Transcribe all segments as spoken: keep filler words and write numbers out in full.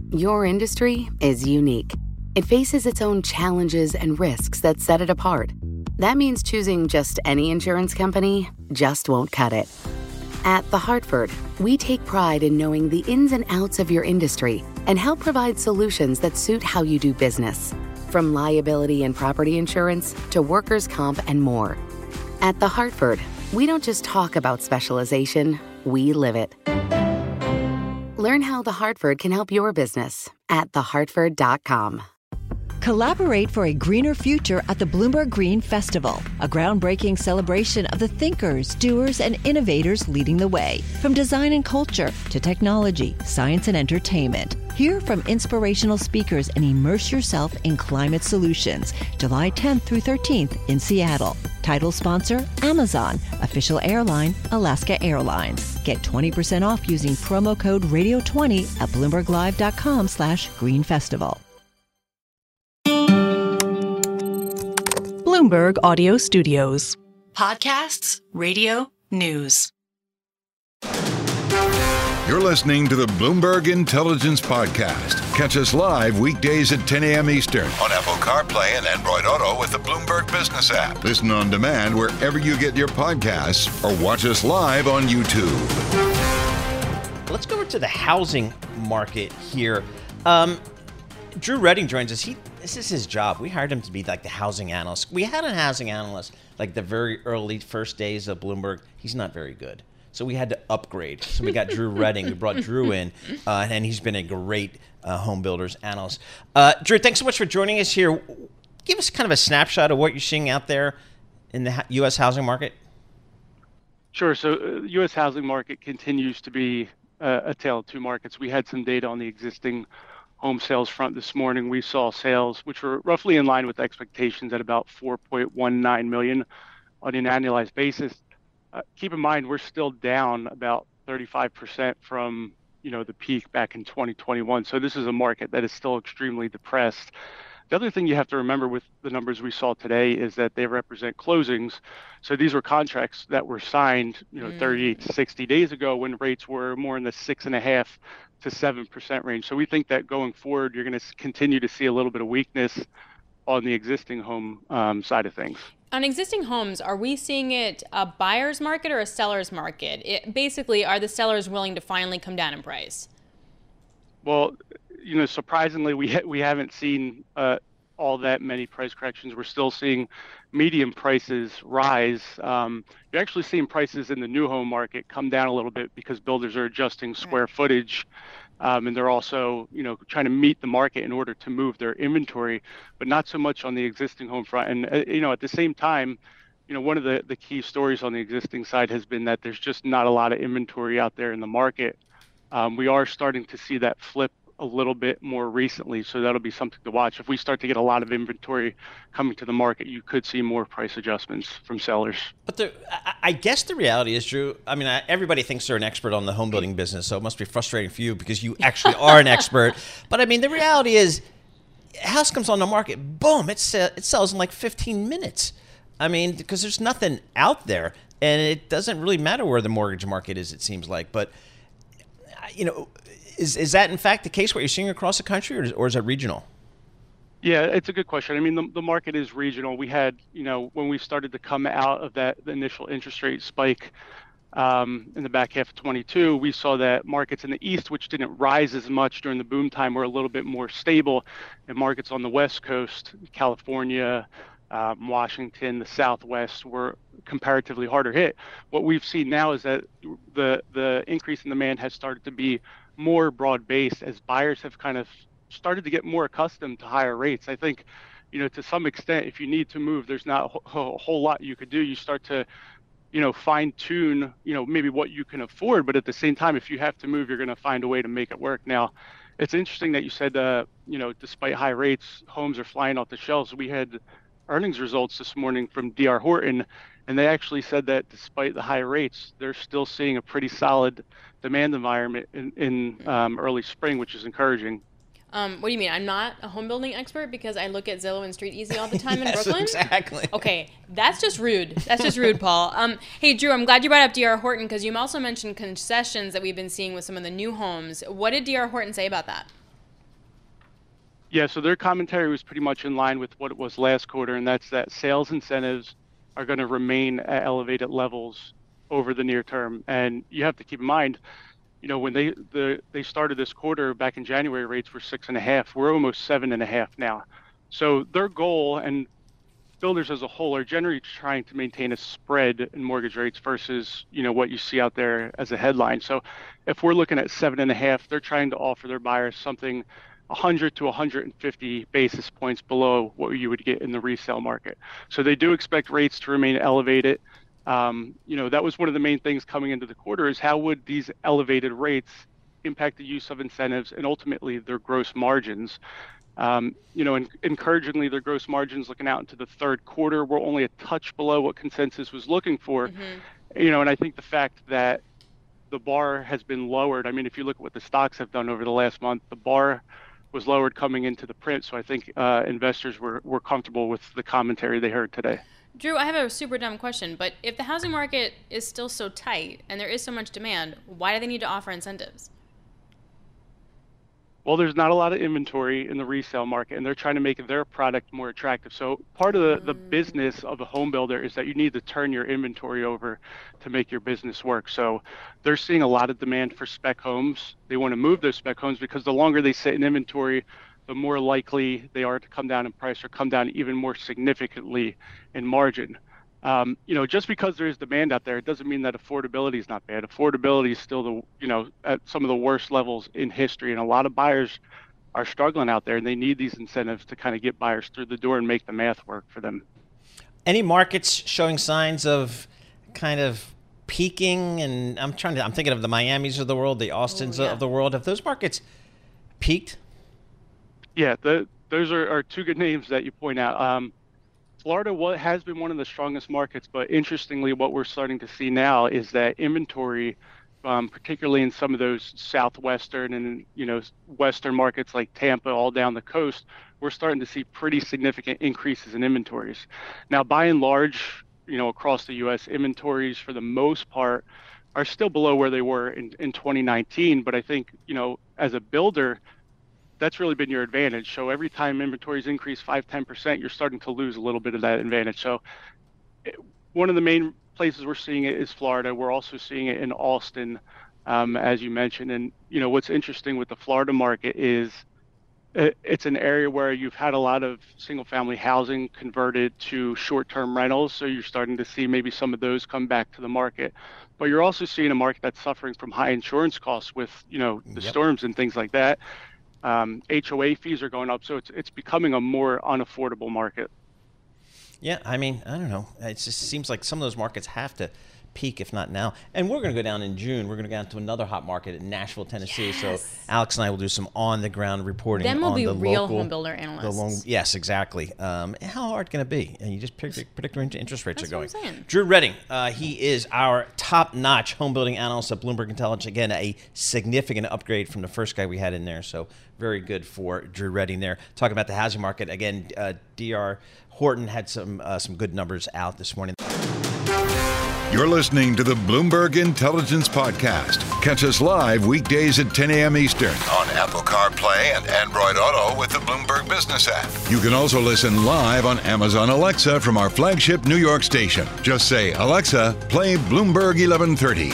Your industry is unique. It faces its own challenges and risks that set it apart. That means choosing just any insurance company just won't cut it. At The Hartford, we take pride in knowing the ins and outs of your industry and help provide solutions that suit how you do business. From liability and property insurance to workers' comp and more. At The Hartford, we don't just talk about specialization, we live it. Learn how The Hartford can help your business at the hartford dot com. Collaborate for a greener future at the Bloomberg Green Festival, a groundbreaking celebration of the thinkers, doers, and innovators leading the way. From design and culture to technology, science, and entertainment. Hear from inspirational speakers and immerse yourself in climate solutions. July tenth through thirteenth in Seattle. Title sponsor, Amazon. Official airline, Alaska Airlines. Get twenty percent off using promo code radio twenty at bloomberg live dot com slash green festival. Bloomberg Audio Studios. Podcasts, radio, news. You're listening to the Bloomberg Intelligence Podcast. Catch us live weekdays at ten a.m. Eastern on Apple CarPlay and Android Auto with the Bloomberg Business app. Listen on demand wherever you get your podcasts or watch us live on YouTube. Let's go over to the housing market here. Um, Drew Redding joins us. He This is his job. We hired him to be like the housing analyst. We had a housing analyst like the very early first days of Bloomberg. He's not very good. So we had to upgrade. So we got Drew Redding. We brought Drew in, uh, and he's been a great uh, home builders analyst. Uh, Drew, thanks so much for joining us here. Give us kind of a snapshot of what you're seeing out there in the U S housing market. Sure. So the uh, U S housing market continues to be uh, a tale of two markets. We had some data on the existing home sales front this morning. We saw sales which were roughly in line with expectations at about four point one nine million on an annualized basis. Uh, keep in mind, we're still down about thirty-five percent from, you know, the peak back in twenty twenty-one. So this is a market that is still extremely depressed. The other thing you have to remember with the numbers we saw today is that they represent closings. So these were contracts that were signed, you know, mm. thirty-eight to sixty days ago when rates were more in the six and a half to seven percent range. So we think that going forward, you're going to continue to see a little bit of weakness on the existing home um, side of things. On existing homes, are we seeing it a buyer's market or a seller's market? It, basically, are the sellers willing to finally come down in price? Well, you know, surprisingly, we ha- we haven't seen uh, all that many price corrections. We're still seeing median prices rise. Um, you're actually seeing prices in the new home market come down a little bit because builders are adjusting square right. footage. Um, and they're also, you know, trying to meet the market in order to move their inventory, but not so much on the existing home front. And, uh, you know, at the same time, you know, one of the, the key stories on the existing side has been that there's just not a lot of inventory out there in the market. Um, we are starting to see that flip a little bit more recently, so that'll be something to watch. If we start to get a lot of inventory coming to the market, you could see more price adjustments from sellers. But the, I, I guess the reality is, Drew, I mean, I, everybody thinks they're an expert on the home building business, so it must be frustrating for you because you actually are an expert. But I mean, the reality is, house comes on the market, boom, it, it sells in like fifteen minutes. I mean, because there's nothing out there, and it doesn't really matter where the mortgage market is, it seems like. But, you know, Is is that in fact the case what you're seeing across the country, or is, or is it regional? Yeah, it's a good question. I mean, the, the market is regional. We had, you know, when we started to come out of that the initial interest rate spike um, in the back half of twenty-two, we saw that markets in the East, which didn't rise as much during the boom time, were a little bit more stable. And markets on the West Coast, California, um, Washington, the Southwest, were comparatively harder hit. What we've seen now is that the the increase in demand has started to be more broad-based as buyers have kind of started to get more accustomed to higher rates. I think, you know, to some extent, if you need to move, there's not a whole, whole lot you could do. You start to, you know, fine-tune, you know, maybe what you can afford, but at the same time, if you have to move, you're going to find a way to make it work. Now, it's interesting that you said, uh, you know, despite high rates, homes are flying off the shelves. We had earnings results this morning from D R Horton, and they actually said that despite the high rates, they're still seeing a pretty solid demand environment in, in um, early spring, which is encouraging. Um, what do you mean? I'm not a home building expert because I look at Zillow and Street Easy all the time yes, in Brooklyn? Exactly. Okay, that's just rude. That's just rude, Paul. Um, hey, Drew, I'm glad you brought up D R Horton because you also mentioned concessions that we've been seeing with some of the new homes. What did D R Horton say about that? Yeah, so their commentary was pretty much in line with what it was last quarter, and that's that sales incentives are going to remain at elevated levels over the near term. And you have to keep in mind, you know, when they the they started this quarter back in January, rates were six and a half. We're almost seven and a half now. So their goal, and builders as a whole, are generally trying to maintain a spread in mortgage rates versus, you know, what you see out there as a headline. So if we're looking at seven and a half, they're trying to offer their buyers something one hundred to one hundred fifty basis points below what you would get in the resale market. So they do expect rates to remain elevated. Um, you know, that was one of the main things coming into the quarter, is how would these elevated rates impact the use of incentives and ultimately their gross margins. Um, you know, and encouragingly, their gross margins looking out into the third quarter were only a touch below what consensus was looking for. Mm-hmm. You know, and I think the fact that the bar has been lowered. I mean, if you look at what the stocks have done over the last month, the bar was lowered coming into the print. So I think uh, investors were, were comfortable with the commentary they heard today. Drew, I have a super dumb question, but if the housing market is still so tight and there is so much demand, why do they need to offer incentives? Well, there's not a lot of inventory in the resale market, and they're trying to make their product more attractive. So part of the, the business of a home builder is that you need to turn your inventory over to make your business work. So they're seeing a lot of demand for spec homes. They want to move those spec homes because the longer they sit in inventory, the more likely they are to come down in price or come down even more significantly in margin. Um, you know, just because there is demand out there, it doesn't mean that affordability is not bad. Affordability is still the, you know, at some of the worst levels in history. And a lot of buyers are struggling out there, and they need these incentives to kind of get buyers through the door and make the math work for them. Any markets showing signs of kind of peaking? And I'm trying to, I'm thinking of the Miamis of the world, the Austins oh, yeah. of the world. Have those markets peaked? Yeah, the, those are, are two good names that you point out. Um, Florida what has been one of the strongest markets, but interestingly, what we're starting to see now is that inventory, um, particularly in some of those southwestern and you know western markets like Tampa, all down the coast, we're starting to see pretty significant increases in inventories. Now, by and large, you know, across the U S, inventories for the most part are still below where they were in, in twenty nineteen. But I think, you know, as a builder, that's really been your advantage. So every time inventories increase five, ten percent, you're starting to lose a little bit of that advantage. So it, one of the main places we're seeing it is Florida. We're also seeing it in Austin, um, as you mentioned. And, you know, what's interesting with the Florida market is it, it's an area where you've had a lot of single family housing converted to short-term rentals. So you're starting to see maybe some of those come back to the market. But you're also seeing a market that's suffering from high insurance costs with, you know, the yep. storms and things like that. Um, H O A fees are going up, so it's it's becoming a more unaffordable market. Yeah, I mean, I don't know. It just seems like some of those markets have to peak, if not now. And we're going to go down in June. We're going to go down to another hot market in Nashville, Tennessee. Yes. So Alex and I will do some on-the-ground reporting. Then we'll on be the real local, home builder analysts. The long, yes, exactly. Um, how hard can it be? And you just predict, predict where interest rates That's are going. What I'm saying. Drew Redding, uh, he is our top-notch home building analyst at Bloomberg Intelligence. Again, a significant upgrade from the first guy we had in there. So very good for Drew Redding there. Talking about the housing market again. Uh, D R Horton had some uh, some good numbers out this morning. You're listening to the Bloomberg Intelligence Podcast. Catch us live weekdays at ten a.m. Eastern on Apple CarPlay and Android Auto with the Bloomberg Business app. You can also listen live on Amazon Alexa from our flagship New York station. Just say, Alexa, play Bloomberg eleven thirty.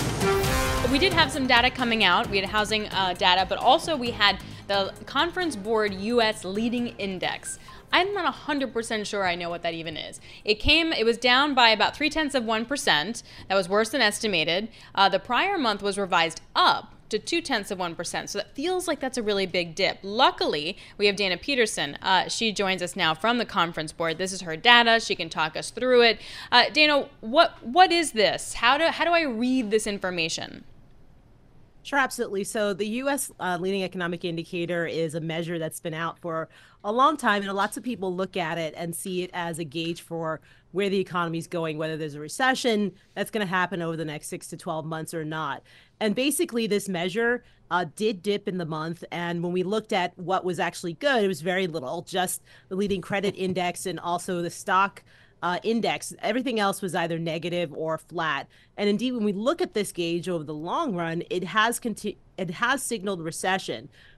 We did have some data coming out. We had housing uh, data, but also we had the Conference Board U S Leading Index. I'm not one hundred percent sure I know what that even is. It came, it was down by about three-tenths of one percent. That was worse than estimated. Uh, the prior month was revised up to two-tenths of one percent. So that feels like that's a really big dip. Luckily, we have Dana Peterson. Uh, she joins us now from the Conference Board. This is her data. She can talk us through it. Uh, Dana, what what is this? How do how do I read this information? Sure, absolutely. So the U S uh, Leading Economic Indicator is a measure that's been out for a long time, and lots of people look at it and see it as a gauge for where the economy is going, whether there's a recession that's going to happen over the next six to twelve months or not. And basically, this measure uh, did dip in the month. And when we looked at what was actually good, it was very little, just the leading credit index and also the stock Uh, index. Everything else was either negative or flat. And indeed, when we look at this gauge over the long run, it has conti- it has signaled recession.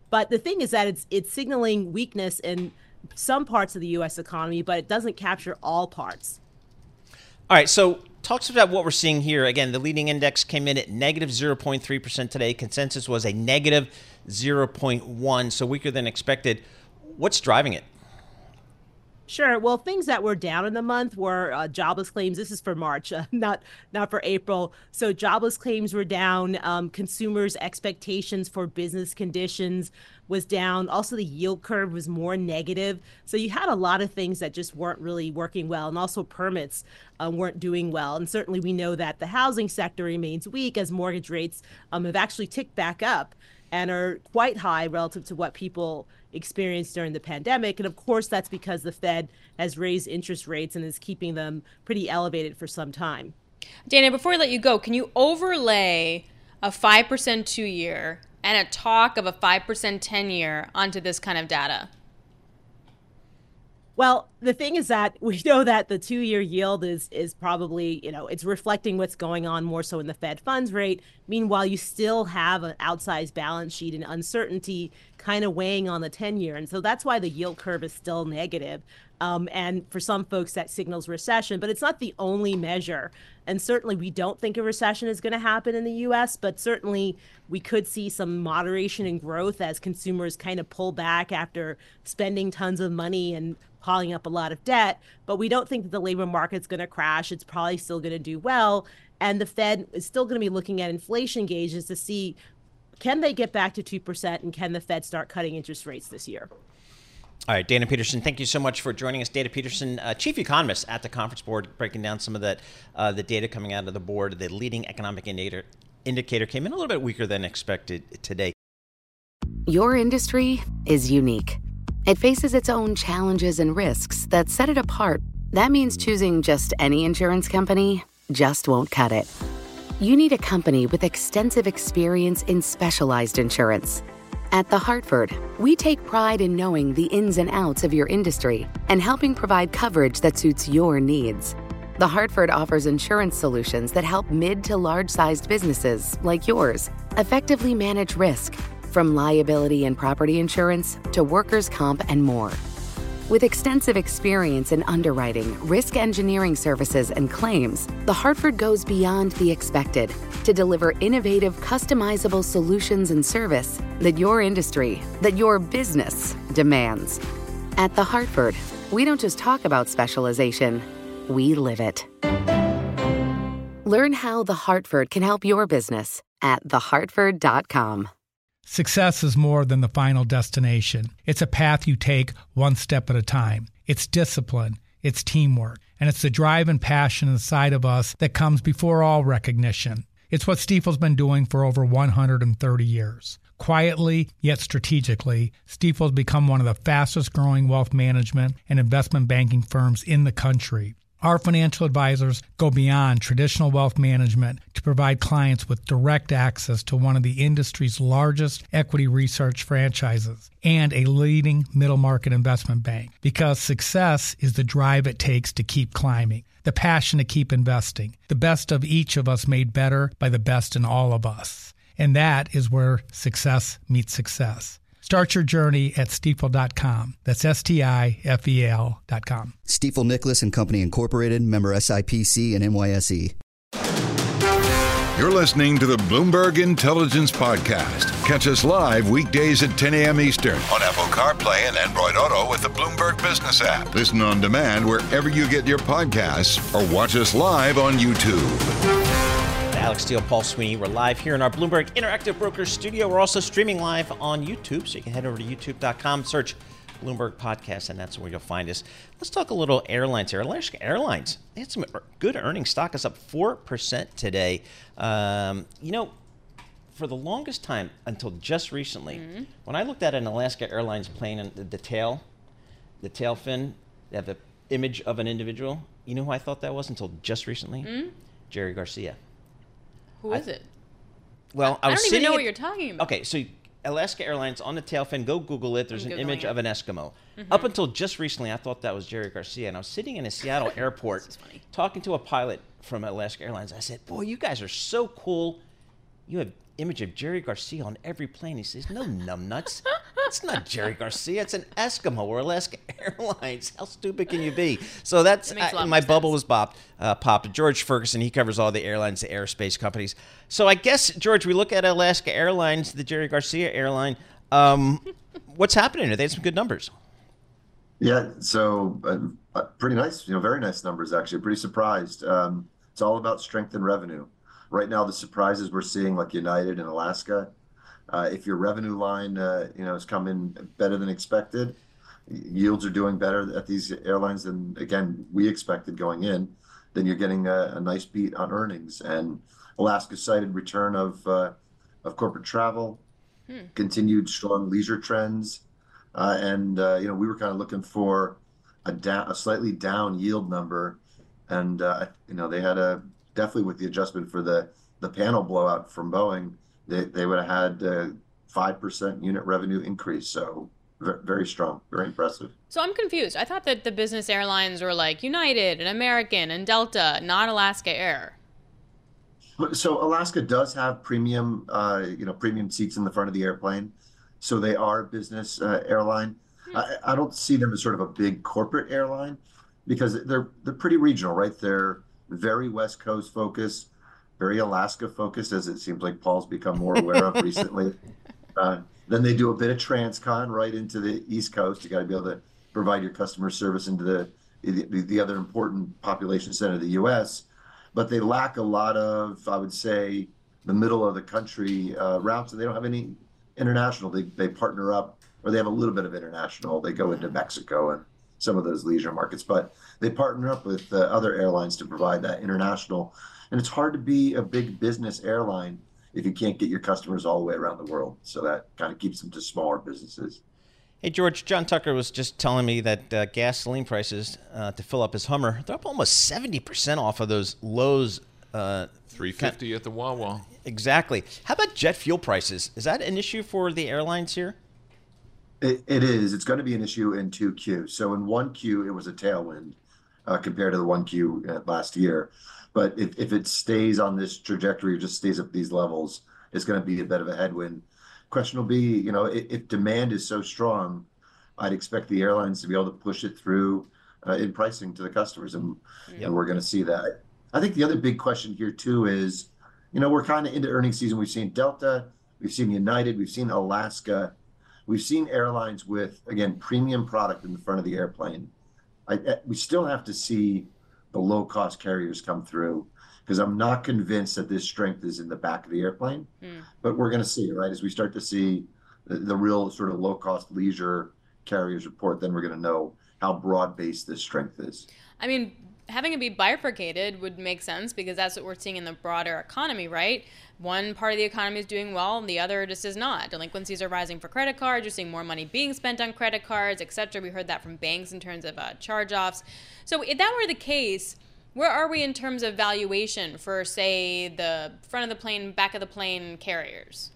But the thing is that it's it's signaling weakness in some parts of the U S economy, but it doesn't capture all parts. All right, so talk to us about what we're seeing here. Again, the leading index came in at negative zero point three percent today. Consensus was a negative zero point one, so weaker than expected. What's driving it? Sure. Well, things that were down in the month were uh, jobless claims. This is for March, uh, not not for April. So jobless claims were down. Um, consumers' expectations for business conditions was down. Also, the yield curve was more negative. So you had a lot of things that just weren't really working well. And also permits uh, weren't doing well. And certainly we know that the housing sector remains weak as mortgage rates um, have actually ticked back up and are quite high relative to what people experienced during the pandemic. And of course, that's because the Fed has raised interest rates and is keeping them pretty elevated for some time. Dana, before I let you go, can you overlay a five percent two-year and a talk of a five percent ten-year onto this kind of data? Well, the thing is that we know that the two-year yield is is probably, you know, it's reflecting what's going on more so in the Fed funds rate. Meanwhile, you still have an outsized balance sheet and uncertainty kind of weighing on the ten-year. And so that's why the yield curve is still negative. Um, and for some folks, that signals recession, but it's not the only measure. And certainly we don't think a recession is going to happen in the U S, but certainly we could see some moderation in growth as consumers kind of pull back after spending tons of money and piling up a lot of debt. But we don't think that the labor market's going to crash. It's probably still going to do well. And the Fed is still going to be looking at inflation gauges to see, can they get back to two percent and can the Fed start cutting interest rates this year? All right, Dana Peterson, thank you so much for joining us. Dana Peterson, uh, chief economist at the Conference Board, breaking down some of that, uh, the data coming out of the board. The leading economic indicator, indicator came in a little bit weaker than expected today. Your industry is unique. It faces its own challenges and risks that set it apart. That means choosing just any insurance company just won't cut it. You need a company with extensive experience in specialized insurance. At The Hartford, we take pride in knowing the ins and outs of your industry and helping provide coverage that suits your needs. The Hartford offers insurance solutions that help mid to large-sized businesses like yours effectively manage risk, from liability and property insurance to workers' comp and more. With extensive experience in underwriting, risk engineering services, and claims, The Hartford goes beyond the expected to deliver innovative, customizable solutions and service that your industry, that your business demands. At The Hartford, we don't just talk about specialization, we live it. Learn how The Hartford can help your business at the hartford dot com. Success is more than the final destination. It's a path you take one step at a time. It's discipline, it's teamwork, and it's the drive and passion inside of us that comes before all recognition. It's what Stifel's been doing for over one hundred thirty years. Quietly, yet strategically, Stifel's become one of the fastest growing wealth management and investment banking firms in the country. Our financial advisors go beyond traditional wealth management to provide clients with direct access to one of the industry's largest equity research franchises and a leading middle market investment bank. Because success is the drive it takes to keep climbing, the passion to keep investing, the best of each of us made better by the best in all of us. And that is where success meets success. Start your journey at stifel dot com. That's S T I F E L dot com. Stifel Nicholas and Company Incorporated, member S I P C and N Y S E. You're listening to the Bloomberg Intelligence Podcast. Catch us live weekdays at ten a.m. Eastern on Apple CarPlay and Android Auto with the Bloomberg Business app. Listen on demand wherever you get your podcasts or watch us live on YouTube. Alex Steele, Paul Sweeney. We're live here in our Bloomberg Interactive Brokers studio. We're also streaming live on YouTube, so you can head over to youtube dot com, search Bloomberg Podcast, and that's where you'll find us. Let's talk a little airlines here. Alaska Airlines, they had some good earnings. Stock is up four percent today. Um, you know, for the longest time, until just recently, mm-hmm. when I looked at an Alaska Airlines plane and the, the tail, the tail fin, they have the image of an individual. You know who I thought that was until just recently? Mm-hmm. Jerry Garcia. Who is I, it? Well, I, I, I was don't even know at, what you're talking about. Okay, so Alaska Airlines on the tail fin, go Google it. There's I'm an Googling image it. of an Eskimo. Mm-hmm. Up until just recently, I thought that was Jerry Garcia. And I was sitting in a Seattle airport talking to a pilot from Alaska Airlines. I said, boy, you guys are so cool. You have image of Jerry Garcia on every plane. He says, no, numbnuts. It's not Jerry Garcia. It's an Eskimo or Alaska Airlines. How stupid can you be? So that's, That uh, my bubble was popped. Uh, popped. George Ferguson, he covers all the airlines, the aerospace companies. So I guess, George, we look at Alaska Airlines, the Jerry Garcia airline. Um, what's happening there? They had some good numbers. Yeah, so uh, pretty nice, you know, very nice numbers, actually. Pretty surprised. Um, it's all about strength in revenue. Right now, the surprises we're seeing, like United and Alaska, uh, if your revenue line, uh, you know, has come in better than expected, yields are doing better at these airlines than, again, we expected going in, then you're getting a, a nice beat on earnings. And Alaska cited return of uh, of corporate travel, hmm. continued strong leisure trends, uh, and uh, you know, we were kind of looking for a down, a slightly down yield number, and uh, you know, they had a definitely with the adjustment for the the panel blowout from Boeing, they they would have had a five percent unit revenue increase. So very strong, very impressive. So I'm confused. I thought that the business airlines were like United and American and Delta, not Alaska Air. So Alaska does have premium, uh, you know, premium seats in the front of the airplane. So they are a business uh, airline. Hmm. I, I don't see them as sort of a big corporate airline because they're they're pretty regional, right? They're very West Coast focused, very Alaska focused, as it seems like Paul's become more aware of recently. Uh, then they do a bit of transcon right into the East Coast. You got to be able to provide your customer service into the, the the other important population center of the U S, but they lack a lot of, I would say, the middle of the country uh, routes, and they don't have any international. They they partner up, or they have a little bit of international. They go into Mexico and some of those leisure markets, but they partner up with uh, other airlines to provide that international. And it's hard to be a big business airline if you can't get your customers all the way around the world. So that kind of keeps them to smaller businesses. Hey, George, John Tucker was just telling me that uh, gasoline prices uh, to fill up his Hummer, they're up almost seventy percent off of those lows. Uh, three fifty kind of, at the Wawa. Exactly. How about jet fuel prices? Is that an issue for the airlines here? It, it is. It's going to be an issue in two Q. So in one Q, it was a tailwind uh, compared to the one Q uh, last year. But if, if it stays on this trajectory or just stays at these levels, it's going to be a bit of a headwind. Question will be, you know, if, if demand is so strong, I'd expect the airlines to be able to push it through uh, in pricing to the customers. And, yep. and we're going to see that. I think the other big question here, too, is, you know, we're kind of into earnings season. We've seen Delta, we've seen United, we've seen Alaska. We've seen airlines with, again, premium product in the front of the airplane. I, we still have to see the low-cost carriers come through because I'm not convinced that this strength is in the back of the airplane. Mm. But we're going to see it, right? As we start to see the, the real sort of low-cost leisure carriers report, then we're going to know how broad-based this strength is. I mean, having it be bifurcated would make sense because that's what we're seeing in the broader economy, right? One part of the economy is doing well and the other just is not. Delinquencies are rising for credit cards. You're seeing more money being spent on credit cards, et cetera. We heard that from banks in terms of uh, charge-offs. So if that were the case, where are we in terms of valuation for, say, the front of the plane, back of the plane carriers?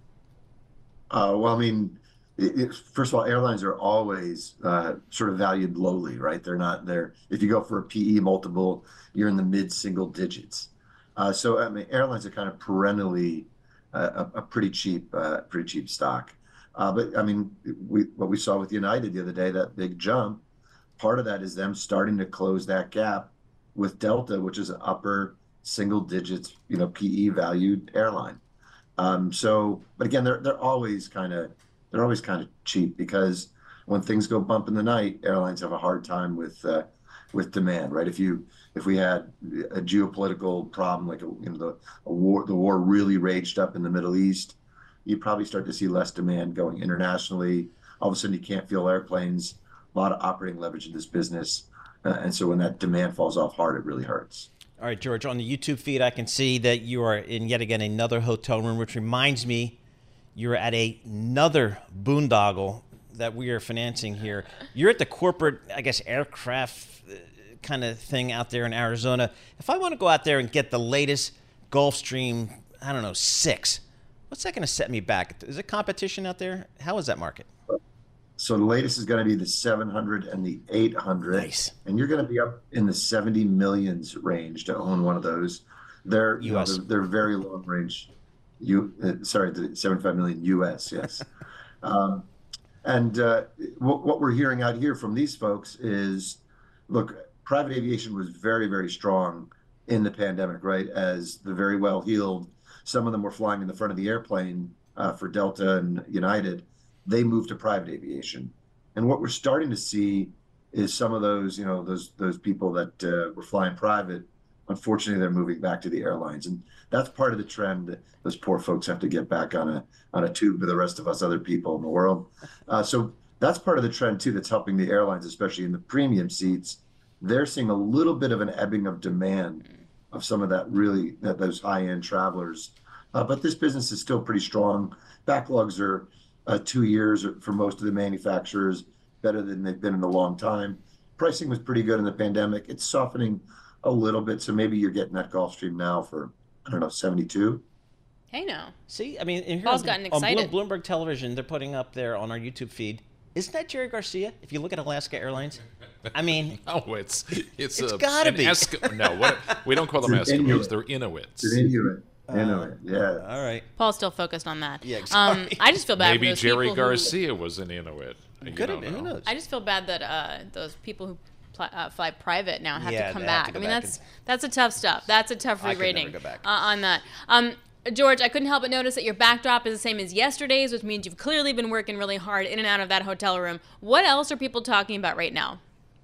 Uh, well, I mean, it, it, first of all, airlines are always uh, sort of valued lowly, right? They're not there. If you go for a P E multiple, you're in the mid-single digits. Uh, so I mean, airlines are kind of perennially uh, a, a pretty cheap, uh, pretty cheap stock. Uh, but I mean, we, what we saw with United the other day, that big jump, part of that is them starting to close that gap with Delta, which is an upper single digits, you know, P E valued airline. Um, so, but again, they're they're always kind of they're always kind of cheap because when things go bump in the night, airlines have a hard time with uh, with demand, right? If you if we had a geopolitical problem like a, you know the a war the war really raged up in the Middle East, you'd probably start to see less demand going internationally. All of a sudden, you can't fuel airplanes. A lot of operating leverage in this business, uh, and so when that demand falls off hard, it really hurts. All right, George, on the YouTube feed, I can see that you are in yet again another hotel room, which reminds me you're at a, another boondoggle that we are financing here. You're at the corporate, I guess, aircraft kind of thing out there in Arizona. If I want to go out there and get the latest Gulfstream, I don't know, six, what's that going to set me back? Is it competition out there? How is that market? So the latest is going to be the seven hundred and the eight hundred. Nice. And you're going to be up in the seventy millions range to own one of those. They're, you know, they're, they're very long range. U, uh, sorry, seventy-five million U S, yes. um, and uh, what, what we're hearing out here from these folks is, look, private aviation was very, very strong in the pandemic, right? As the very well-heeled, some of them were flying in the front of the airplane uh, for Delta and United. They moved to private aviation. And what we're starting to see is some of those, you know, those those people that uh, were flying private, unfortunately, they're moving back to the airlines. And that's part of the trend that those poor folks have to get back on a on a tube with the rest of us other people in the world. Uh, so that's part of the trend, too, that's helping the airlines, especially in the premium seats. They're seeing a little bit of an ebbing of demand of some of that really, that those high-end travelers. Uh, but this business is still pretty strong. Backlogs are uh, two years for most of the manufacturers, better than they've been in a long time. Pricing was pretty good in the pandemic. It's softening a little bit, so maybe you're getting that Gulfstream now for, I don't know, seventy-two. Hey, now. See, I mean, in here Paul's on, gotten on excited. Bloom- Bloomberg Television, they're putting up there on our YouTube feed. Isn't that Jerry Garcia? If you look at Alaska Airlines, I mean, oh, it's it's, it's a, gotta an be. Esk- no, what, we don't call them It's an Eskimos; Inuit. they're Inuits. It's an Inuit. Inuit, yeah. All right. Paul's still focused on that. Yeah, um, sorry. I just feel bad Maybe for those Jerry people Garcia was an Inuit. You Could don't have been. Who know. knows? Who, I just feel bad that uh, those people who pl- uh, fly private now have Yeah, to come they have back. to go I mean, back that's and- that's a tough stuff. That's a tough I could re-rating never go back. uh, on that. Um, George, I couldn't help but notice that your backdrop is the same as yesterday's, which means you've clearly been working really hard in and out of that hotel room. What else are people talking about right now?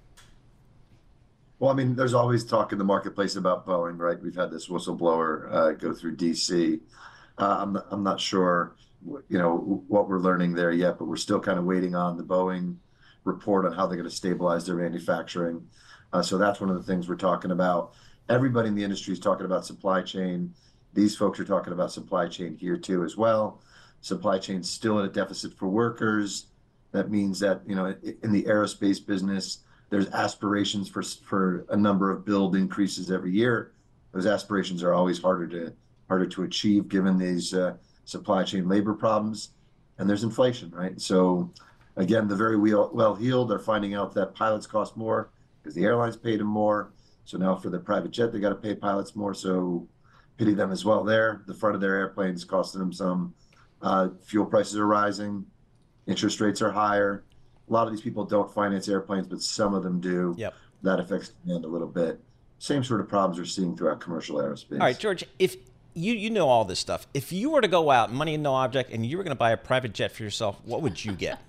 Well, I mean, there's always talk in the marketplace about Boeing, right? We've had this whistleblower uh, go through D C. Uh, I'm, not, I'm not sure, you know, what we're learning there yet, but we're still kind of waiting on the Boeing report on how they're going to stabilize their manufacturing. Uh, so that's one of the things we're talking about. Everybody in the industry is talking about supply chain. These folks are talking about supply chain here too as well. Supply chain's still at a deficit for workers. That means that, you know, in the aerospace business, there's aspirations for for a number of build increases every year. Those aspirations are always harder to harder to achieve given these uh, supply chain labor problems, and there's inflation, right? So, again, the very well, well-heeled are finding out that pilots cost more because the airlines paid them more. So now for the private jet, they got to pay pilots more. So pity them as well there. The front of their airplanes costing them some. Uh, fuel prices are rising. Interest rates are higher. A lot of these people don't finance airplanes, but some of them do. Yep. That affects demand a little bit. Same sort of problems we're seeing throughout commercial aerospace. All right, George, if you you know all this stuff, if you were to go out, money and no object, and you were going to buy a private jet for yourself, what would you get?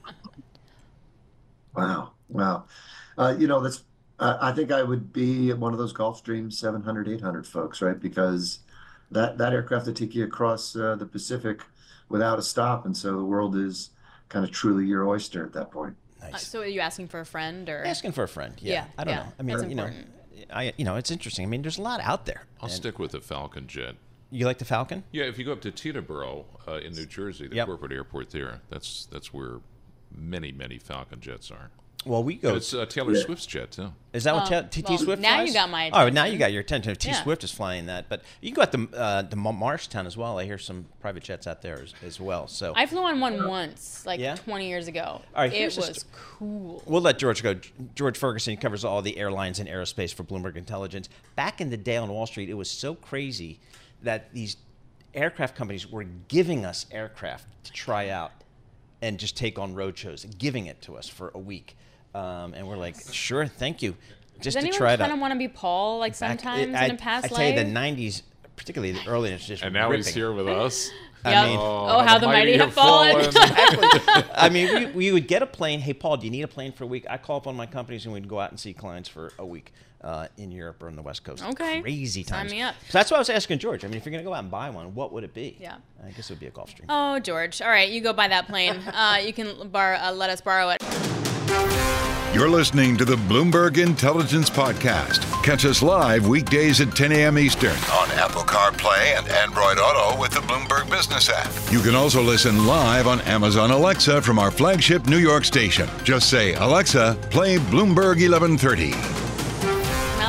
Wow. Wow. Uh, you know, that's, uh, I think I would be one of those Gulfstream seven hundred, eight hundred folks, right? Because that, that aircraft would take you across uh, the Pacific without a stop. And so the world is kind of truly your oyster at that point. Uh, so are you asking for a friend or Asking for a friend, yeah. Yeah, I don't yeah, know. I mean, that's you know, important. I you know, it's interesting. I mean, there's a lot out there. I'll And stick with the Falcon jet. You like the Falcon? Yeah, if you go up to Teterboro uh, in New Jersey, the Yep. corporate airport there, that's that's where many, many Falcon jets are. Well, we go. And it's uh, Taylor Swift's jet, too. Is that what Oh, T T well, Swift now flies? you got my Oh, now attention. you got your attention. T Yeah. Swift is flying that, but you can go out to uh, to Ma- Marshtown as well. I hear some private jets out there as, as well. So I flew on one once, like Yeah? twenty years ago. All right, it here's a was st- cool. we'll let George go. George Ferguson covers all the airlines and aerospace for Bloomberg Intelligence. Back in the day on Wall Street, it was so crazy that these aircraft companies were giving us aircraft to try out and just take on road shows, giving it to us for a week. Um, and we're like, sure, thank you. Just Does to anyone try it kind out. of want to be Paul, like Back- sometimes I, in a past I life? tell you, the nineties, particularly the early, it's just And now ripping. he's here with us. I Yep. mean, Oh, how the mighty have fallen. I mean, we, we would get a plane. Hey, Paul, do you need a plane for a week? I call up one of my companies, and we'd go out and see clients for a week uh, in Europe or on the West Coast. Okay. Crazy Sign times. me up. So that's why I was asking George. I mean, if you're going to go out and buy one, what would it be? Yeah. I guess it would be a Gulfstream. Oh, George. All right, you go buy that plane. Uh, you can bar- uh, let us borrow it. You're listening to the Bloomberg Intelligence Podcast. Catch us live weekdays at ten a.m. Eastern on Apple CarPlay and Android Auto with the Bloomberg Business app. You can also listen live on Amazon Alexa from our flagship New York station. Just say, Alexa, play Bloomberg eleven thirty. I'm Alex Steele,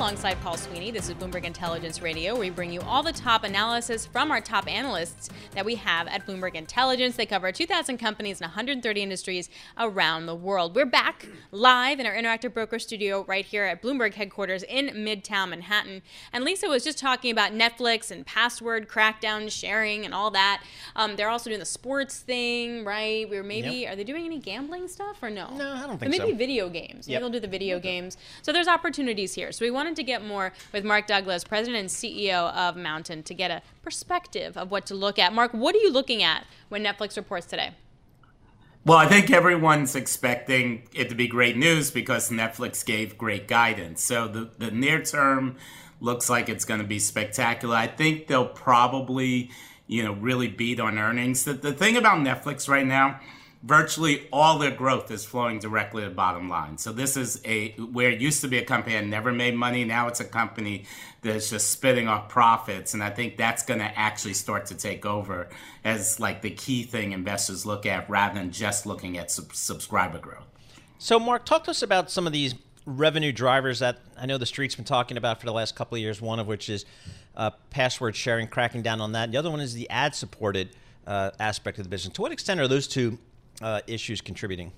alongside Paul Sweeney. This is Bloomberg Intelligence Radio, where we bring you all the top analysis from our top analysts that we have at Bloomberg Intelligence. They cover two thousand companies in one hundred thirty industries around the world. We're back live in our Interactive Broker studio right here at Bloomberg headquarters in Midtown Manhattan. And Lisa was just talking about Netflix and password crackdown sharing and all that. Um, they're also doing the sports thing, right? We were maybe, Yep. are they doing any gambling stuff or no? No, I don't But think maybe so. video games. Maybe Yep. they'll do the video games. So there's opportunities here. So we wanted to get more with Mark Douglas, President and C E O of Mountain, to get a perspective of what to look at. Mark, what are you looking at when Netflix reports today? Well, I think everyone's expecting it to be great news because Netflix gave great guidance. So the, the near term looks like it's going to be spectacular. I think they'll probably, you know, really beat on earnings. The, the thing about Netflix right now, virtually all their growth is flowing directly to the bottom line. So this is a where it used to be a company that never made money. Now it's a company that's just spitting off profits. And I think that's going to actually start to take over as like the key thing investors look at rather than just looking at sub- subscriber growth. So, Mark, talk to us about some of these revenue drivers that I know the street's been talking about for the last couple of years, one of which is uh, password sharing, cracking down on that. The other one is the ad-supported uh, aspect of the business. To what extent are those two Uh, issues contributing?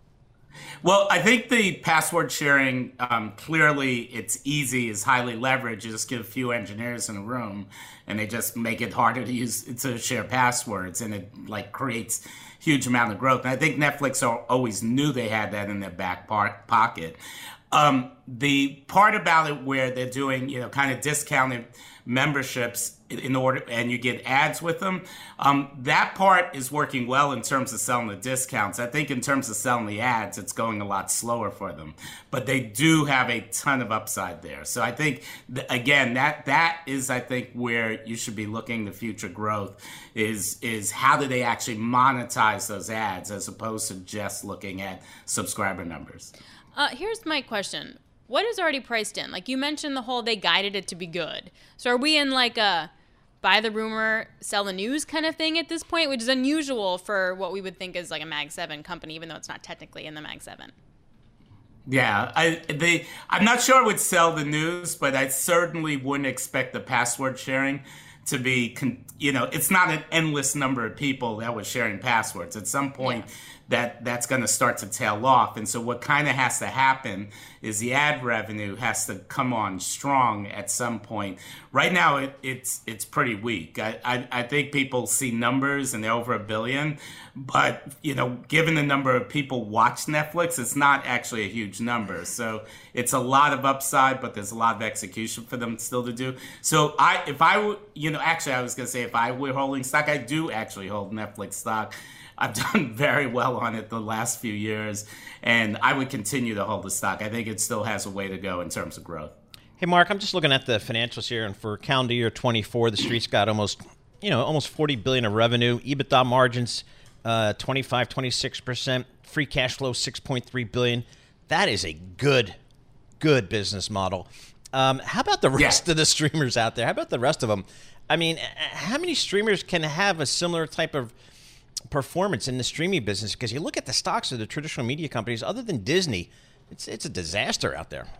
Well, I think the password sharing, um, clearly it's easy, it's highly leveraged. You just get a few engineers in a room and they just make it harder to use to share passwords, and it like creates huge amount of growth. And I think Netflix always knew they had that in their back part, pocket. Um, the part about it where they're doing, you know, kind of discounted memberships in order, and you get ads with them, um, that part is working well in terms of selling the discounts. I think in terms of selling the ads, it's going a lot slower for them, but they do have a ton of upside there. So I think, th- again, that that is, I think, where you should be looking the future growth is, is how do they actually monetize those ads as opposed to just looking at subscriber numbers. Uh, here's my question. What is already priced in? Like you mentioned the whole they guided it to be good. So are we in like a buy the rumor, sell the news kind of thing at this point, which is unusual for what we would think is like a Mag seven company, even though it's not technically in the Mag seven? Yeah, I they I'm not sure I would sell the news, but I certainly wouldn't expect the password sharing to be, con- you know, it's not an endless number of people that were sharing passwords. At some point, yeah. that that's going to start to tail off. And so what kind of has to happen is the ad revenue has to come on strong at some point. Right now, it, it's it's pretty weak. I, I, I think people see numbers and they're over a billion. But, you know, given the number of people watch Netflix, it's not actually a huge number. So it's a lot of upside, but there's a lot of execution for them still to do. So I, if I were, you know, actually, I was going to say if I were holding stock, I do actually hold Netflix stock. I've done very well on it the last few years, and I would continue to hold the stock. I think it still has a way to go in terms of growth. Hey, Mark, I'm just looking at the financials here, and for calendar year twenty-four, the street's got almost, you know, almost forty billion dollars of revenue, EBITDA margins, uh, twenty-five, twenty-six percent, free cash flow, six point three billion dollars. That is a good, good business model. Um, how about the rest yeah. of the streamers out there? How about the rest of them? I mean, how many streamers can have a similar type of performance in the streaming business? Because you look at the stocks of the traditional media companies, other than Disney, it's it's a disaster out there.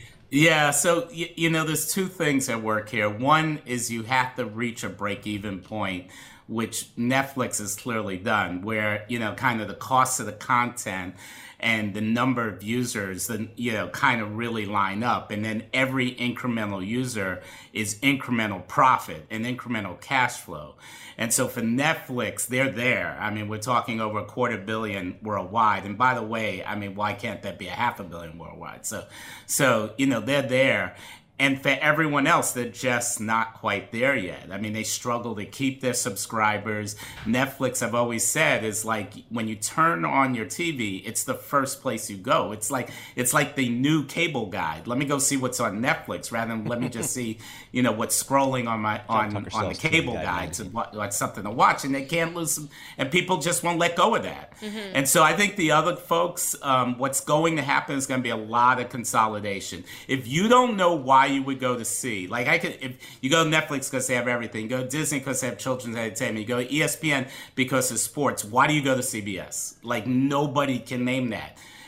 Yeah, so, you, you know, there's two things at work here. One is you have to reach a break-even point, which Netflix has clearly done, where, you know, kind of the cost of the content and the number of users, then, you know, kind of really line up. And then every incremental user is incremental profit and incremental cash flow. And so for Netflix, they're there. I mean, we're talking over a quarter billion worldwide. And by the way, I mean, why can't that be a half a billion worldwide? So, so you know, they're there. And for everyone else, they're just not quite there yet. I mean, they struggle to keep their subscribers. Netflix, I've always said, is like when you turn on your T V, it's the first place you go. It's like it's like the new cable guide. Let me go see what's on Netflix rather than let me just see, you know, what's scrolling on my on, on the cable guide to what, what's something to watch. And they can't lose, and people just won't let go of that. Mm-hmm. And so I think the other folks, um, what's going to happen is going to be a lot of consolidation. If you don't know why you would go to see, like I could, if you go to Netflix because they have everything, you go to Disney because they have children's entertainment, you go to E S P N because of sports, why do you go to C B S? Like nobody can name that.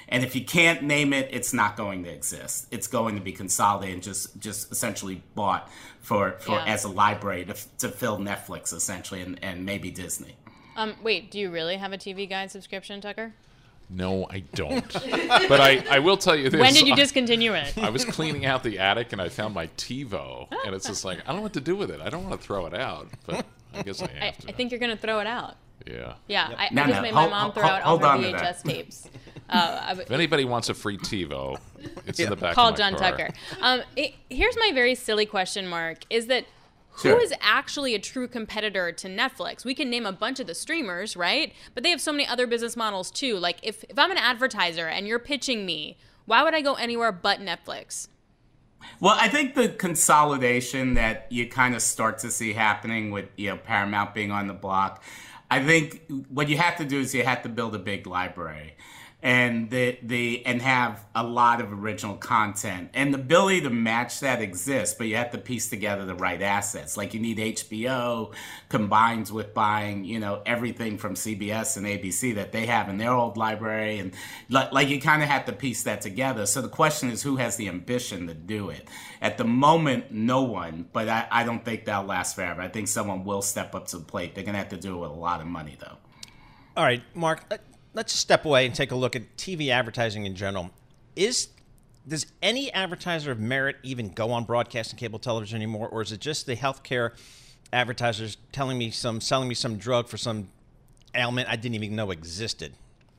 And if you can't name it, it's not going to exist. It's going to be consolidated and just, just essentially bought for, for Yeah. as a library to, to fill Netflix, essentially, and, and maybe Disney. Um, wait, do you really have a T V Guide subscription, Tucker? No, I don't. But I, I will tell you this. When did you I- discontinue it? I was cleaning out the attic and I found my TiVo, and it's just like, I don't know what to do with it. I don't want to throw it out, but I guess I I, have to. I think you're going to throw it out. Yeah. Yeah, I, No, I just no, made hold- my mom throw hold- out hold all on her to V H S that. tapes. Uh, I, If anybody wants a free TiVo, it's in the back Call of my John car. Tucker. Um, it, here's my very silly question, Mark, is that Sure. who is actually a true competitor to Netflix? We can name a bunch of the streamers, right? But they have so many other business models too. Like if, if I'm an advertiser and you're pitching me, why would I go anywhere but Netflix? Well, I think the consolidation that you kind of start to see happening with, you know, Paramount being on the block, I think what you have to do is you have to build a big library and the the and have a lot of original content. And the ability to match that exists, but you have to piece together the right assets. Like you need H B O combined with buying, you know, everything from C B S and A B C that they have in their old library. And like, like you kind of have to piece that together. So the question is, who has the ambition to do it? At the moment, no one, but I, I don't think that'll last forever. I think someone will step up to the plate. They're going to have to do it with a lot of money, though. All right, Mark, let- let's step away and take a look at T V advertising in general. Is Does any advertiser of merit even go on broadcast and cable television anymore, or is it just the healthcare advertisers telling me some, selling me some drug for some ailment I didn't even know existed?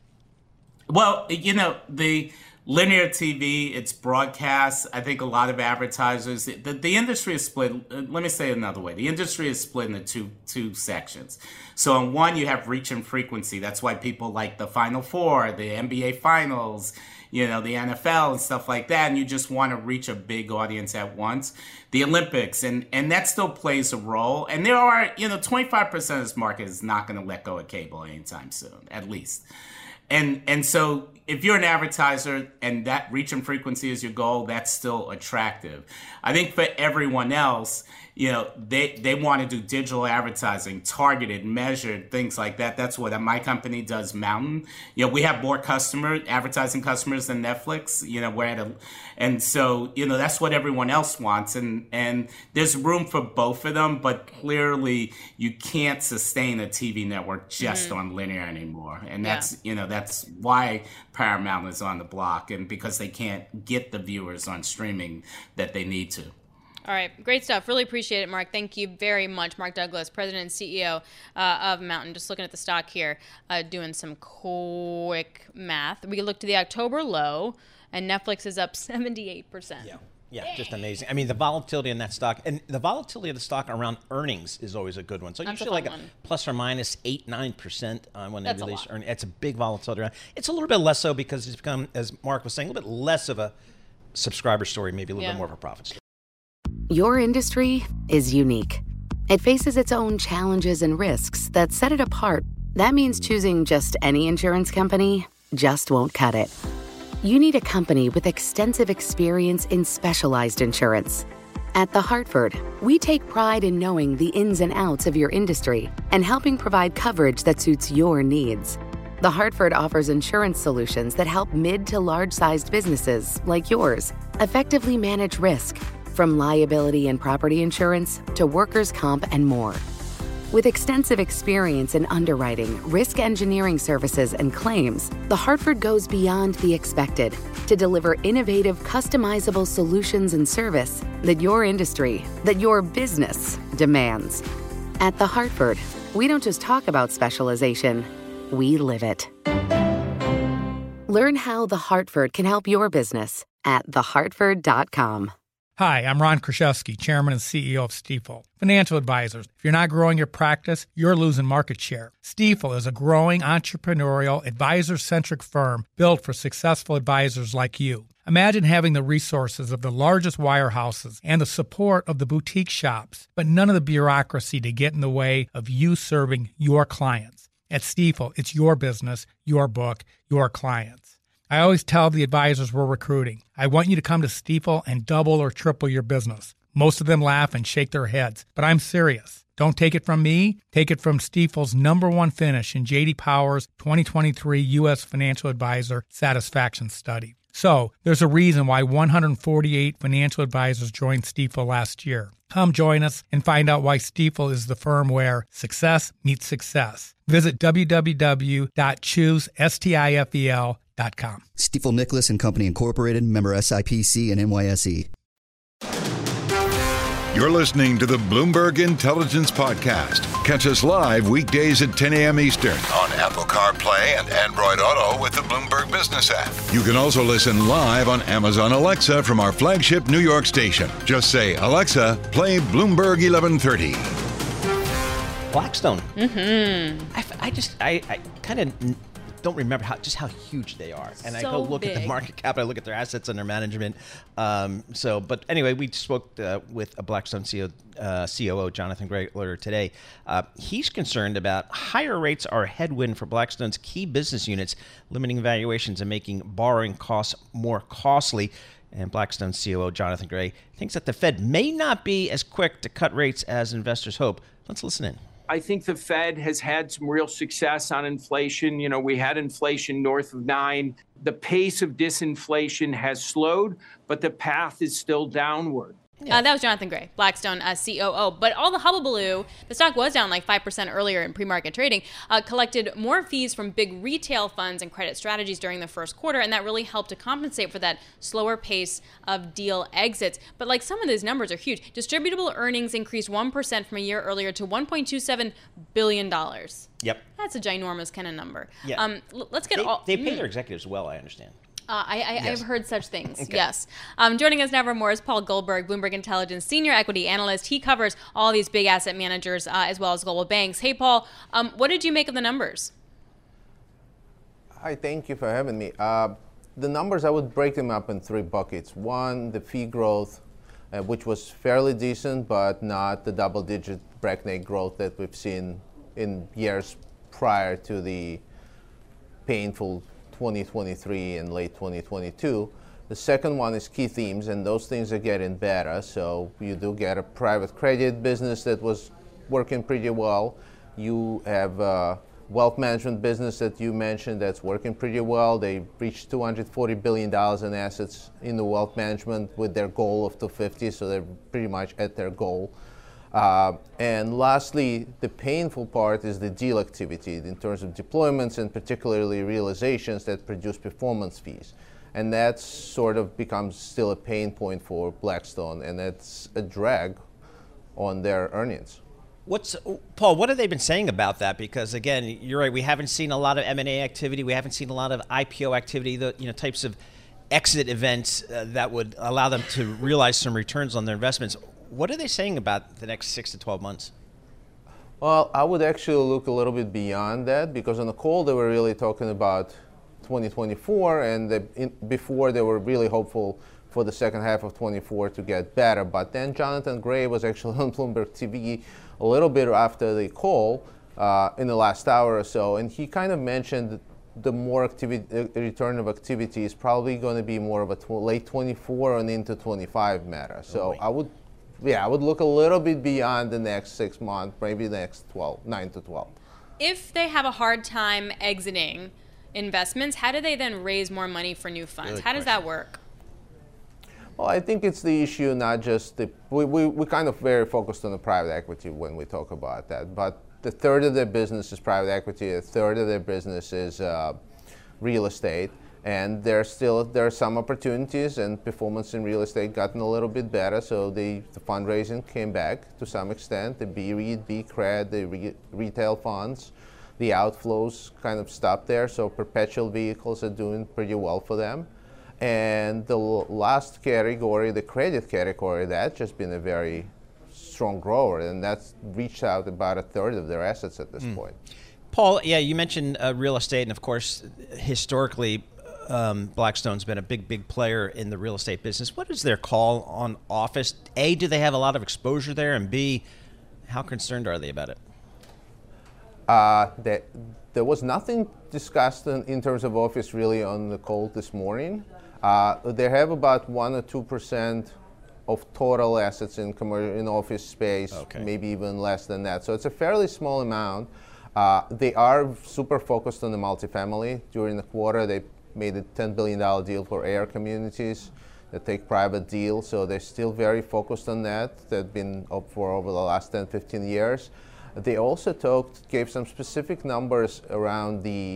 Well, you know, the linear T V, it's broadcast. I think a lot of advertisers, the, the industry is split. uh, Let me say it another way. The industry is split into two, two sections. So on one, you have reach and frequency. That's why people like the Final Four, the N B A Finals, you know, the N F L and stuff like that. And you just want to reach a big audience at once. The Olympics, and, and that still plays a role. And there are, you know, twenty-five percent of this market is not going to let go of cable anytime soon, at least. And and so if you're an advertiser and that reach and frequency is your goal, that's still attractive. I think for everyone else, you know, they, they want to do digital advertising, targeted, measured, things like that. That's what my company does, Mountain. You know, we have more customer advertising customers than Netflix. You know, we're at a, and so, you know, that's what everyone else wants. And, and there's room for both of them, but clearly you can't sustain a T V network just Mhm. on linear anymore. And Yeah. that's, you know, that's why Paramount is on the block, and because they can't get the viewers on streaming that they need to. All right, great stuff. Really appreciate it, Mark. Thank you very much. Mark Douglas, President and C E O uh, of Mountain. Just looking at the stock here, uh, doing some quick math. We look to the October low, and Netflix is up seventy-eight percent. Yeah. Yeah, just amazing. I mean, the volatility in that stock, and the volatility of the stock around earnings is always a good one. So That's usually a like fun a one. plus or minus eight, nine percent on when they That's a release lot. earnings. It's a big volatility around. It's a little bit less so because it's become, as Mark was saying, a little bit less of a subscriber story, maybe a little Yeah. bit more of a profit story. Your industry is unique. It faces its own challenges and risks that set it apart. That means choosing just any insurance company just won't cut it. You need a company with extensive experience in specialized insurance. At The Hartford, we take pride in knowing the ins and outs of your industry and helping provide coverage that suits your needs. The Hartford offers insurance solutions that help mid to large-sized businesses like yours effectively manage risk, from liability and property insurance to workers' comp and more. With extensive experience in underwriting, risk engineering services, and claims, The Hartford goes beyond the expected to deliver innovative, customizable solutions and service that your industry, that your business demands. At The Hartford, we don't just talk about specialization, we live it. Learn how The Hartford can help your business at the hartford dot com. Hi, I'm Ron Kraszewski, Chairman and C E O of Stifel. Financial advisors, if you're not growing your practice, you're losing market share. Stifel is a growing, entrepreneurial, advisor-centric firm built for successful advisors like you. Imagine having the resources of the largest wirehouses and the support of the boutique shops, but none of the bureaucracy to get in the way of you serving your clients. At Stifel, it's your business, your book, your clients. I always tell the advisors we're recruiting, I want you to come to Stifel and double or triple your business. Most of them laugh and shake their heads, but I'm serious. Don't take it from me. Take it from Stifel's number one finish in J D Power's twenty twenty-three U S Financial Advisor Satisfaction Study. So, there's a reason why one hundred forty-eight financial advisors joined Stifel last year. Come join us and find out why Stifel is the firm where success meets success. Visit w w w dot choose stifel dot com. Stifel Nicholas and Company Incorporated, member S I P C and N Y S E. You're listening to the Bloomberg Intelligence Podcast. Catch us live weekdays at ten a.m. Eastern on Apple CarPlay and Android Auto with the Bloomberg Business app. You can also listen live on Amazon Alexa from our flagship New York station. Just say, Alexa, play Bloomberg eleven thirty. Blackstone. Mm-hmm. I, I just, I, I kind of don't remember how just how huge they are. And I So go look at the big. market cap, I look at their assets under management. Um, so, but anyway, we spoke uh, with a Blackstone C E O, uh, C O O, Jonathan Gray, earlier today. Uh, he's concerned about higher rates are a headwind for Blackstone's key business units, limiting valuations and making borrowing costs more costly. And Blackstone C O O Jonathan Gray thinks that the Fed may not be as quick to cut rates as investors hope. Let's listen in. I think the Fed has had some real success on inflation. You know, we had inflation north of nine. The pace of disinflation has slowed, but the path is still downward. Uh, that was Jonathan Gray, Blackstone uh, C O O. But all the hullabaloo, the stock was down like five percent earlier in pre-market trading, uh, collected more fees from big retail funds and credit strategies during the first quarter, and that really helped to compensate for that slower pace of deal exits. But like some of these numbers are huge. Distributable earnings increased one percent from a year earlier to one point two seven billion dollars. Yep. That's a ginormous kind of number. Yeah. Um, l- let's get They, all... they pay mm. their executives well, I understand. Uh, I, I, Yes. I've heard such things, Okay. yes. Um, joining us now for more is Paul Goldberg, Bloomberg Intelligence Senior Equity Analyst. He covers all these big asset managers uh, as well as global banks. Hey, Paul, um, what did you make of the numbers? Hi, thank you for having me. Uh, the numbers, I would break them up in three buckets. One, the fee growth, uh, which was fairly decent, but not the double-digit breakneck growth that we've seen in years prior to the painful twenty twenty-three and late twenty twenty-two. The second one is key themes, and those things are getting better. So you do get a private credit business that was working pretty well. You have a wealth management business that you mentioned that's working pretty well. They reached two hundred forty billion dollars in assets in the wealth management with their goal of two hundred fifty, so they're pretty much at their goal. Uh, and lastly, the painful part is the deal activity in terms of deployments and particularly realizations that produce performance fees. And that sort of becomes still a pain point for Blackstone, and it's a drag on their earnings. What's Paul? What have they been saying about that? Because again, you're right. We haven't seen a lot of M and A activity. We haven't seen a lot of I P O activity. The you know types of exit events uh, that would allow them to realize some returns on their investments. What are they saying about the next six to twelve months? Well, I would actually look a little bit beyond that, because on the call they were really talking about twenty twenty-four, and they, in, before they were really hopeful for the second half of twenty-four to get better. But then Jonathan Gray was actually on Bloomberg T V a little bit after the call uh, in the last hour or so, and he kind of mentioned the more activity, uh, return of activity is probably going to be more of a tw- late twenty-four and into twenty-five matter. So I would, yeah, I would look a little bit beyond the next six months, maybe the next twelve, nine to twelve. If they have a hard time exiting investments, how do they then raise more money for new funds? Good how does that work? Well, I think it's the issue, not just the, we, we, we kind of very focused on the private equity when we talk about that, but the third of their business is private equity, a third of their business is uh, real estate, and there still there are some opportunities, and performance in real estate gotten a little bit better, so the, the fundraising came back to some extent, the B REIT, B CRED, the re, retail funds, the outflows kind of stopped there, so perpetual vehicles are doing pretty well for them. And the last category, the credit category, that's just been a very strong grower, and that's reached out about a third of their assets at this mm. point. Paul, yeah, you mentioned uh, real estate, and of course, historically, um, Blackstone's been a big, big player in the real estate business. What is their call on office? A, do they have a lot of exposure there? And B, how concerned are they about it? Uh, that, there was nothing discussed in, in terms of office really on the call this morning. Uh, they have about one or two percent of total assets in commercial in office space, okay. maybe even less than that. So it's a fairly small amount. Uh, they are super focused on the multifamily. During the quarter, they made a ten billion dollars deal for Air Communities that take private deals. So they're still very focused on that. They've been up for over the last ten, fifteen years. They also talked, gave some specific numbers around the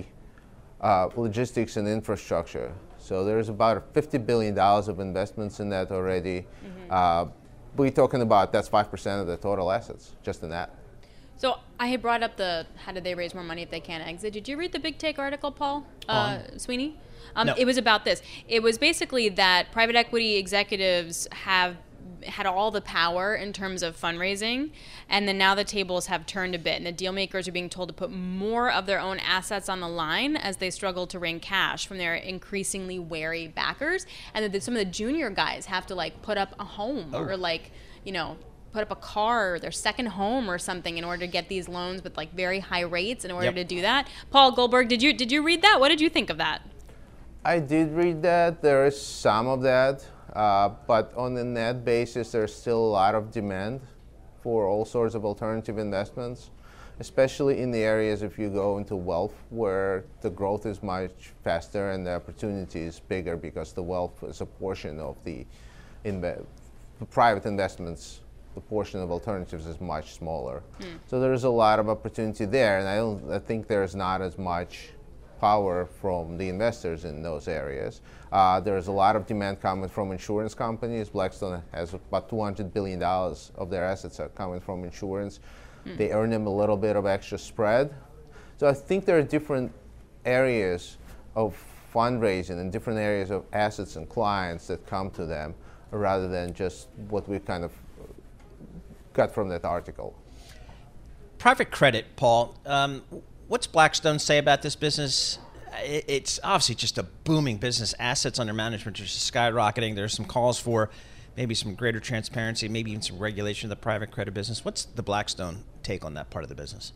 uh, logistics and infrastructure. So there's about fifty billion dollars of investments in that already. Mm-hmm. Uh, we're talking about that's five percent of the total assets, just in that. So I had brought up the how did they raise more money if they can't exit. Did you read the Big Take article, Paul uh, um, Sweeney? Um, no. It was about this. It was basically that private equity executives have had all the power in terms of fundraising, and then now the tables have turned a bit, and the deal makers are being told to put more of their own assets on the line as they struggle to wring cash from their increasingly wary backers, and that some of the junior guys have to like put up a home oh. or like, you know, put up a car or their second home or something in order to get these loans with like very high rates in order yep. to do that. Paul Goldberg, did you did you read that? What did you think of that? I did read that. There is some of that. Uh, but on the net basis, there's still a lot of demand for all sorts of alternative investments, especially in the areas if you go into wealth where the growth is much faster and the opportunity is bigger because the wealth is a portion of the, inve- the private investments. The portion of alternatives is much smaller. Mm. So there's a lot of opportunity there, and I don't. I think there's not as much power from the investors in those areas. Uh, there's a lot of demand coming from insurance companies. Blackstone has about two hundred billion dollars of their assets are coming from insurance. Mm. They earn them a little bit of extra spread. So I think there are different areas of fundraising and different areas of assets and clients that come to them rather than just what we kind of got from that article. Private credit, Paul. Um, what's Blackstone say about this business? It's obviously just a booming business. Assets under management are just skyrocketing. There's some calls for maybe some greater transparency, maybe even some regulation of the private credit business. What's the Blackstone take on that part of the business?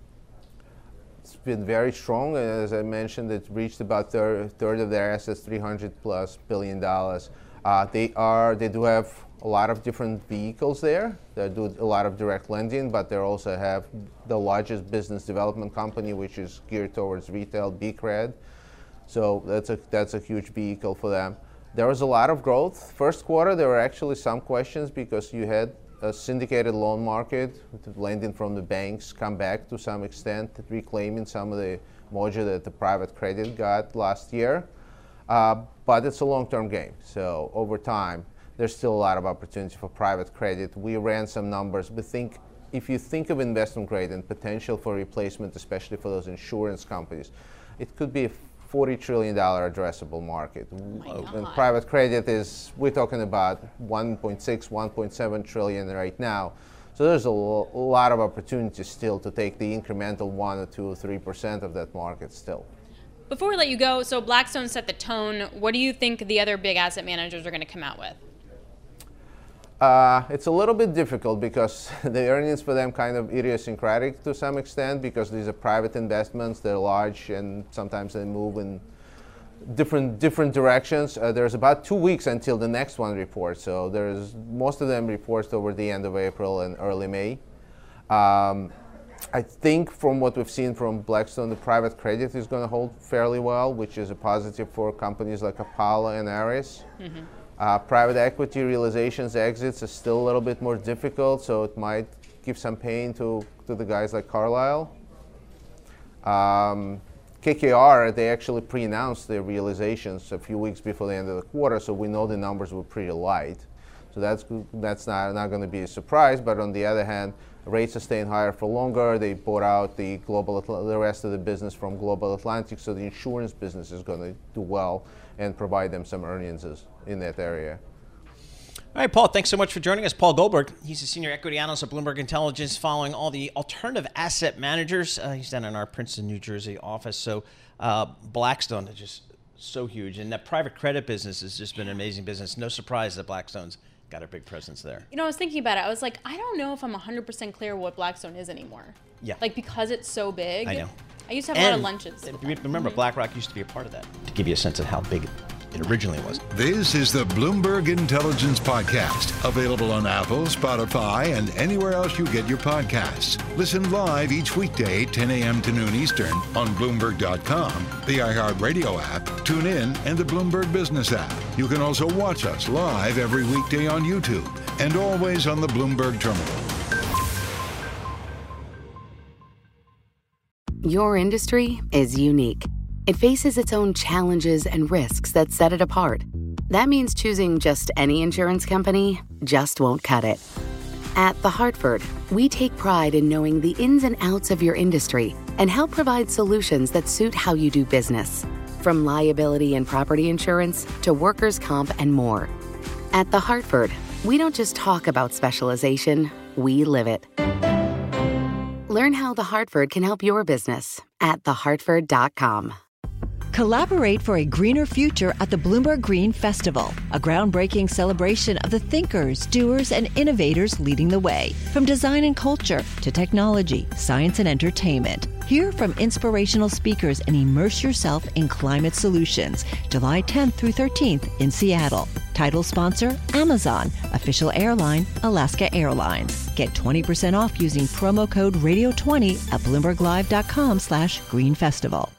It's been very strong. As I mentioned, it reached about a third of their assets, three hundred plus billion dollars. Uh, they are, they do have a lot of different vehicles there. They do a lot of direct lending, but they also have the largest business development company, which is geared towards retail, B C R E D. So that's a that's a huge vehicle for them. There was a lot of growth. First quarter, there were actually some questions because you had a syndicated loan market, lending from the banks come back to some extent, reclaiming some of the mojo that the private credit got last year. Uh, but it's a long-term game. So over time, there's still a lot of opportunity for private credit. We ran some numbers. We think if you think of investment grade and potential for replacement, especially for those insurance companies, it could be a forty trillion dollars addressable market. Oh and private credit is, we're talking about one point six, one point seven trillion right now. So there's a, lo- a lot of opportunity still to take the incremental one or two or three percent of that market still. Before we let you go, so Blackstone set the tone. What do you think the other big asset managers are going to come out with? Uh, it's a little bit difficult because the earnings for them kind of idiosyncratic to some extent because these are private investments, they're large, and sometimes they move in different different directions. Uh, there's about two weeks until the next one reports, so there's most of them reports over the end of April and early May. Um, I think from what we've seen from Blackstone, the private credit is going to hold fairly well, which is a positive for companies like Apollo and Ares. Mm-hmm. Uh, private equity realizations, exits are still a little bit more difficult, so it might give some pain to, to the guys like Carlyle. Um, K K R, they actually pre-announced their realizations a few weeks before the end of the quarter, so we know the numbers were pretty light. So that's that's not, not going to be a surprise, but on the other hand, rates are staying higher for longer. They bought out the global the rest of the business from Global Atlantic, so the insurance business is going to do well and provide them some earnings in that area. All right, Paul, thanks so much for joining us. Paul Goldberg, he's a senior equity analyst at Bloomberg Intelligence, following all the alternative asset managers. Uh, he's down in our Princeton, New Jersey office. So uh, Blackstone is just so huge, and that private credit business has just been an amazing business. No surprise that Blackstone's got a big presence there. You know, I was thinking about it. I was like, I don't know if I'm one hundred percent clear what Blackstone is anymore. Yeah. Like, because it's so big. I know. I used to have and a lot of lunches. Remember, mm-hmm. BlackRock used to be a part of that, to give you a sense of how big it originally was. This is the Bloomberg Intelligence Podcast, available on Apple, Spotify, and anywhere else you get your podcasts. Listen live each weekday, ten a.m. to noon Eastern, on Bloomberg dot com, the iHeartRadio app, TuneIn, and the Bloomberg Business app. You can also watch us live every weekday on YouTube and always on the Bloomberg Terminal. Your industry is unique. It faces its own challenges and risks that set it apart. That means choosing just any insurance company just won't cut it. At The Hartford, we take pride in knowing the ins and outs of your industry and help provide solutions that suit how you do business, from liability and property insurance to workers' comp and more. At The Hartford, we don't just talk about specialization, we live it. Learn how The Hartford can help your business at the hartford dot com. Collaborate for a greener future at the Bloomberg Green Festival, a groundbreaking celebration of the thinkers, doers, and innovators leading the way. From design and culture to technology, science, and entertainment. Hear from inspirational speakers and immerse yourself in climate solutions. July tenth through thirteenth in Seattle. Title sponsor, Amazon. Official airline, Alaska Airlines. Get twenty percent off using promo code radio twenty at bloomberg live dot com slash green festival.